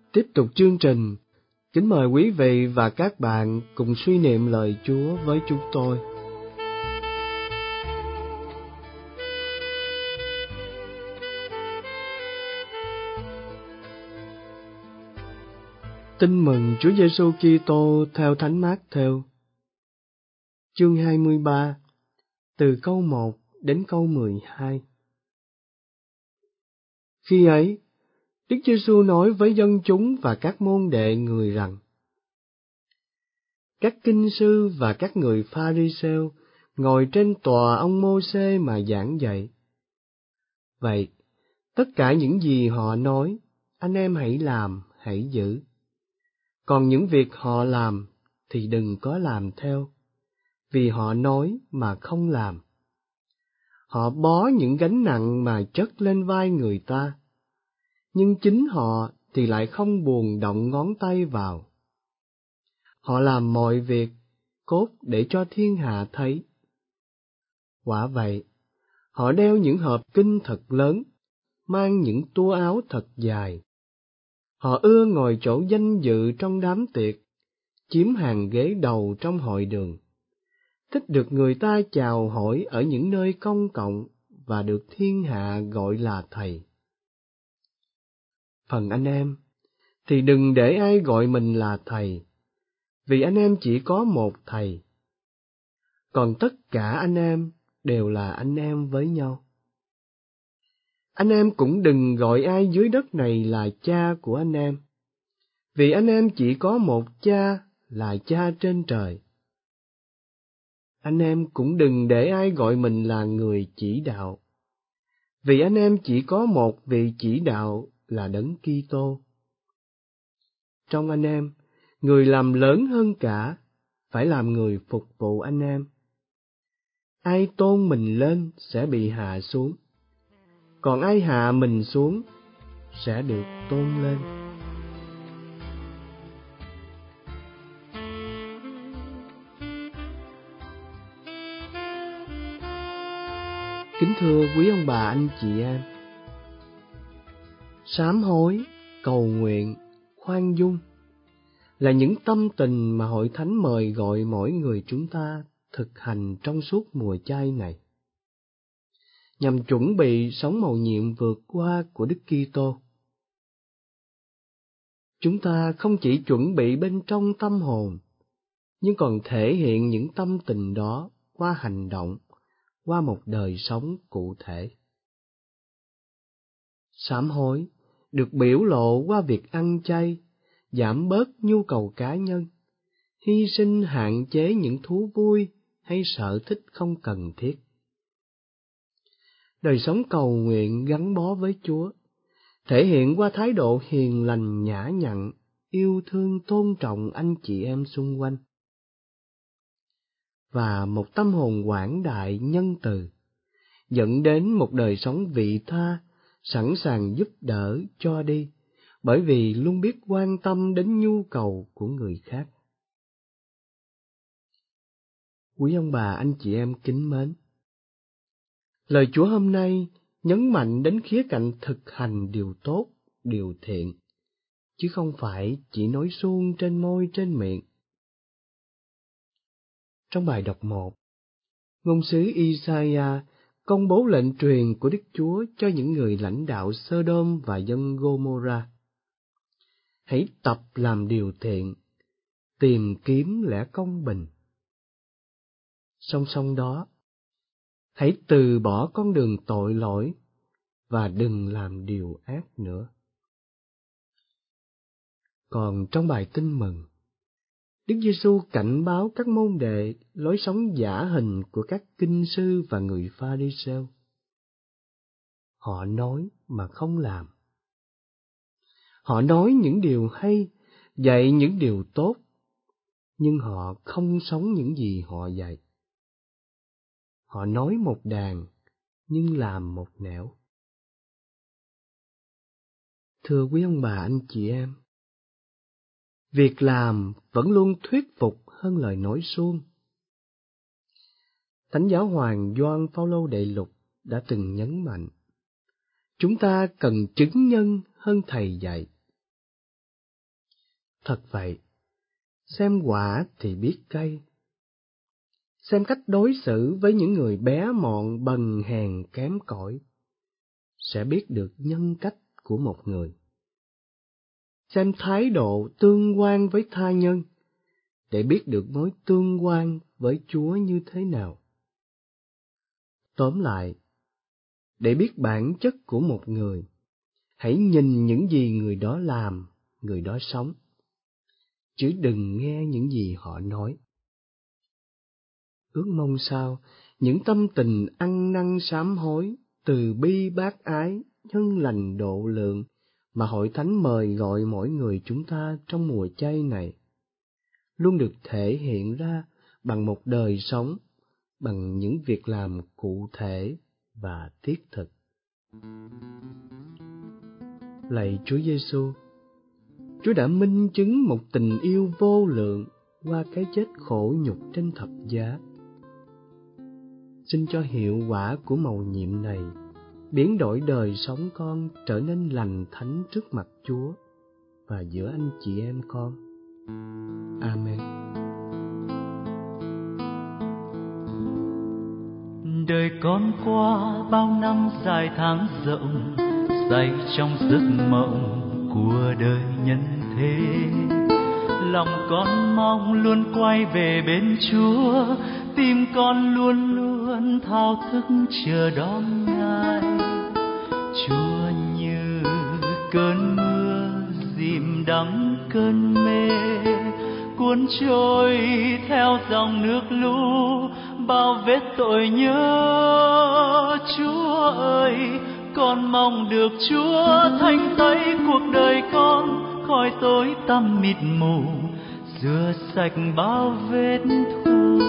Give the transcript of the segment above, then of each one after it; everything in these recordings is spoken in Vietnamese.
Tiếp tục chương trình, kính mời quý vị và các bạn cùng suy niệm lời Chúa với chúng tôi. Tin mừng Chúa Giêsu Kitô theo Thánh Mác-thêu, chương 23, từ câu 1 đến câu 12. Khi ấy, Đức Giêsu nói với dân chúng và các môn đệ người rằng: Các kinh sư và các người Pha-ri-sêu ngồi trên tòa ông Mô-sê mà giảng dạy. Vậy, tất cả những gì họ nói, anh em hãy làm, hãy giữ. Còn những việc họ làm thì đừng có làm theo, vì họ nói mà không làm. Họ bó những gánh nặng mà chất lên vai người ta, nhưng chính họ thì lại không buồn động ngón tay vào. Họ làm mọi việc cốt để cho thiên hạ thấy. Quả vậy, họ đeo những hộp kinh thật lớn, mang những tua áo thật dài. Họ ưa ngồi chỗ danh dự trong đám tiệc, chiếm hàng ghế đầu trong hội đường, thích được người ta chào hỏi ở những nơi công cộng và được thiên hạ gọi là thầy. Phần anh em, thì đừng để ai gọi mình là thầy, vì anh em chỉ có một thầy. Còn tất cả anh em đều là anh em với nhau. Anh em cũng đừng gọi ai dưới đất này là cha của anh em, vì anh em chỉ có một cha là Cha trên trời. Anh em cũng đừng để ai gọi mình là người chỉ đạo, vì anh em chỉ có một vị chỉ đạo là Đấng Kitô. Trong anh em, người làm lớn hơn cả phải làm người phục vụ anh em. Ai tôn mình lên sẽ bị hạ xuống, còn ai hạ mình xuống sẽ được tôn lên. Kính thưa quý ông bà anh chị em, sám hối, cầu nguyện, khoan dung là những tâm tình mà Hội Thánh mời gọi mỗi người chúng ta thực hành trong suốt mùa chay này, nhằm chuẩn bị sống mầu nhiệm vượt qua của Đức Kitô. Chúng ta không chỉ chuẩn bị bên trong tâm hồn, nhưng còn thể hiện những tâm tình đó qua hành động, qua một đời sống cụ thể. Sám hối được biểu lộ qua việc ăn chay, giảm bớt nhu cầu cá nhân, hy sinh hạn chế những thú vui hay sở thích không cần thiết. Đời sống cầu nguyện gắn bó với Chúa, thể hiện qua thái độ hiền lành nhã nhặn, yêu thương tôn trọng anh chị em xung quanh. Và một tâm hồn quảng đại nhân từ, dẫn đến một đời sống vị tha, sẵn sàng giúp đỡ cho đi, bởi vì luôn biết quan tâm đến nhu cầu của người khác. Quý ông bà anh chị em kính mến, lời Chúa hôm nay nhấn mạnh đến khía cạnh thực hành điều tốt, điều thiện, chứ không phải chỉ nói suông trên môi trên miệng. Trong bài đọc 1, ngôn sứ Isaiah công bố lệnh truyền của Đức Chúa cho những người lãnh đạo Sodom và dân Gomorrah. Hãy tập làm điều thiện, tìm kiếm lẽ công bình. Song song đó, hãy từ bỏ con đường tội lỗi và đừng làm điều ác nữa. Còn trong bài tin mừng, Đức Giêsu cảnh báo các môn đệ lối sống giả hình của các kinh sư và người Pha-ri-sêu. Họ nói mà không làm. Họ nói những điều hay, dạy những điều tốt, nhưng họ không sống những gì họ dạy. Họ nói một đàn, nhưng làm một nẻo. Thưa quý ông bà anh chị em, việc làm vẫn luôn thuyết phục hơn lời nói suông. Thánh giáo hoàng Gioan Phaolô Đệ Lục đã từng nhấn mạnh, chúng ta cần chứng nhân hơn thầy dạy. Thật vậy, xem quả thì biết cay. Xem cách đối xử với những người bé mọn bần hèn kém cỏi, sẽ biết được nhân cách của một người. Xem thái độ tương quan với tha nhân, để biết được mối tương quan với Chúa như thế nào. Tóm lại, để biết bản chất của một người, hãy nhìn những gì người đó làm, người đó sống, chứ đừng nghe những gì họ nói. Ước mong sao những tâm tình ăn năn sám hối, từ bi bác ái, nhân lành độ lượng mà Hội Thánh mời gọi mỗi người chúng ta trong mùa chay này luôn được thể hiện ra bằng một đời sống, bằng những việc làm cụ thể và thiết thực. Lạy Chúa Giêsu, Chúa đã minh chứng một tình yêu vô lượng qua cái chết khổ nhục trên thập giá. Xin cho hiệu quả của mầu nhiệm này biến đổi đời sống con trở nên lành thánh trước mặt Chúa và giữa anh chị em con. Amen. Đời con qua bao năm dài tháng rộng, say trong giấc mộng của đời nhân thế. Lòng con mong luôn quay về bên Chúa, tim con luôn luôn thao thức chờ đón Ngài. Chúa như cơn mưa dìm đắng cơn mê, cuốn trôi theo dòng nước lũ bao vết tội nhớ. Chúa ơi, con mong được Chúa thanh tẩy cuộc đời con khỏi tối tăm mịt mù, rửa sạch bao vết thù.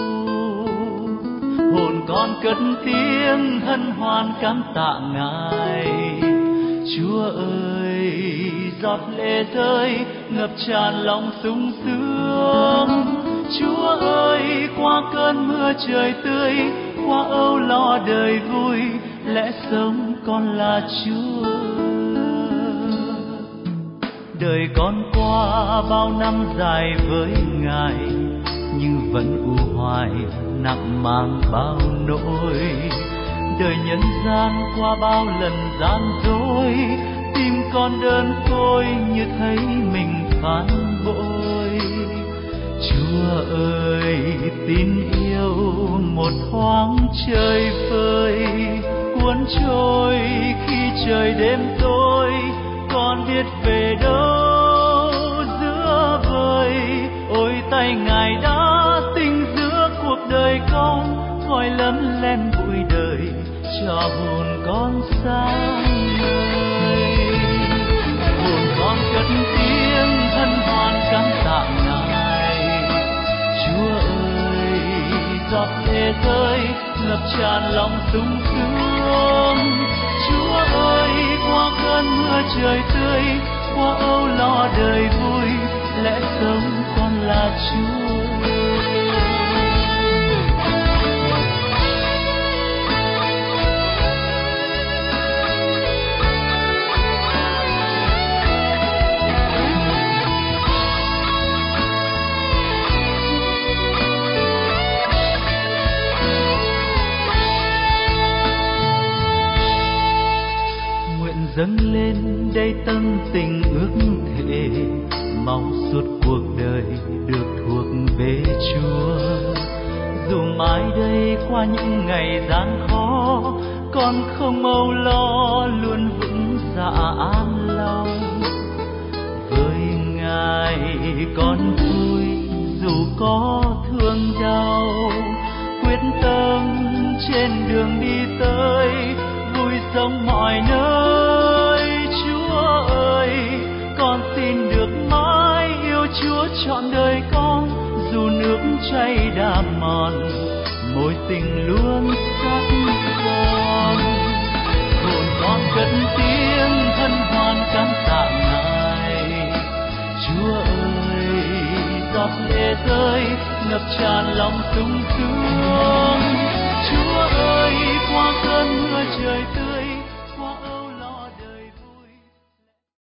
Hồn con cất tiếng hân hoan cảm tạ Ngài. Chúa ơi, giọt lệ rơi ngập tràn lòng sung sướng. Chúa ơi, qua cơn mưa trời tươi, qua âu lo đời vui, lẽ sống con là Chúa. Đời con qua bao năm dài với Ngài, nhưng vẫn u hoài nặng mang bao nỗi. Đời nhân gian qua bao lần gian dối, tim con đơn côi như thấy mình phản bội. Chúa ơi, tin yêu một thoáng chơi vơi, cuốn trôi khi trời đêm tối, con biết về đâu giữa vời. Ôi tay Ngài đã tinh giữa cuộc đời con, khỏi lấm lem bụi đời, cho hồn con sáng ngời. Hồn con cất tiếng hân hoan cảm tạ Ngài. Chúa ơi, giọt lệ rơi ngập tràn lòng sung sướng. Chúa ơi, qua cơn mưa trời tươi, qua âu lo đời vui, lẽ sống con là Chúa. Dâng lên đây tâm tình ước thề, mong suốt cuộc đời được thuộc về Chúa. Dù mãi đây qua những ngày gian khó, con không âu lo, luôn vững dạ an lòng. Với Ngài con vui dù có thương đau, quyết tâm trên đường đi tới, vui sống mọi nơi. Chúa ơi, con xin được mãi yêu Chúa trọn đời con, dù nước chảy đã mòn, mối tình luôn sát con. Hồn con cất tiếng hân hoan cảm tạ Ngài. Chúa ơi, giọt lệ rơi ngập tràn lòng sung sướng. Chúa ơi, qua cơn mưa trời tươi,